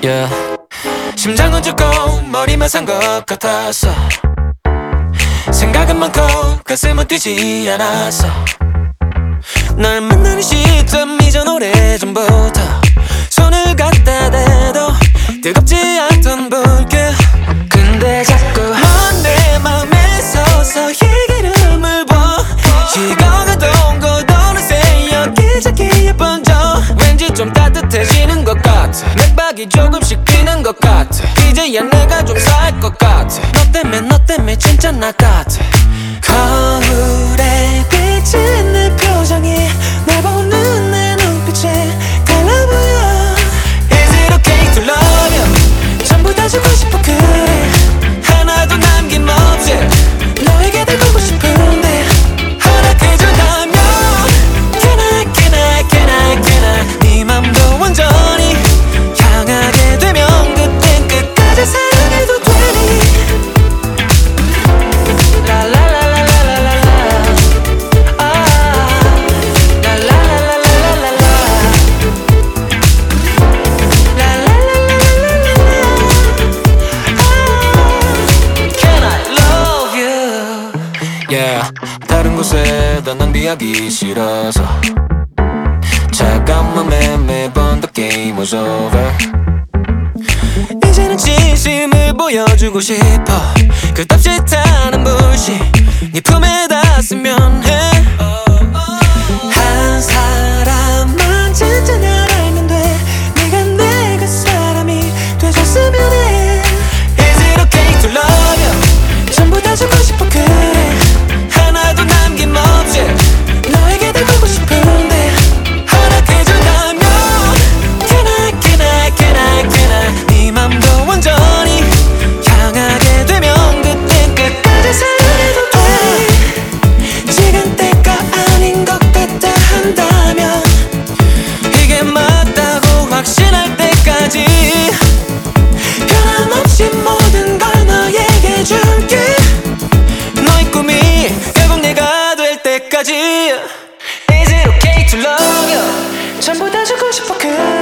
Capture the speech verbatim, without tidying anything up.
yeah. 심장은 죽고 머리만 산 것 같았어. 생각은 많고 가슴은 뛰지 않았어. 널 만나는 시점 이전 오래전부터 손을 갖다 대도 뜨겁지 않던 불길. 근데 자꾸 넌 내 맘에 서서 이 기름을 봐. 식어가던 곳 어느새 여기저기에 번져. 왠지 좀 따뜻해지는 것 같아. 맥박이 조금씩 뛰는 것 같아. 이제야 내가 좀 살 것 같아. 너 때문에 너 때문에 진짜 나 같아. 거울에 비친 내 표정이 날 보는 내 눈빛에 달라 보여. Is it okay to love you? 전부 다 주고 싶어 그래. 하나도 남김없이 너에게 달고 싶은데 허락해준다면 Can I, can I, can I, can I 네 맘도 완전히 향하게 되면 그땐 끝까지 사랑해도 되니. Yeah. 다른 곳에 더 낭비하기 싫어서 차가운 맘에 매번 the game was over. 이제는 진심을 보여주고 싶어. 그 땀짓하는 불씨 네 품에다 쓰면 해. 한 사람만 진짜 날 알면 돼. 네가 내 그 사람이 돼줬으면 해. Is it okay to love you? 전부 다 주고 싶어 그래. 하나도 남김없이 너에게 달고 싶은데 허락해준다면 Can I, can I, can I, can I 네 맘도 완전히 향하게 되면 그땐 끝까지 사랑해도 돼. 지금 때가 아닌 것 같다 한다면 이게 맞다고 확신할 때까지 변함없이 모든 걸 너에게 줄게. 너의 꿈이 결국 내가 될 때까지. Is it okay to love you? 전부 다 주고 싶어 그래.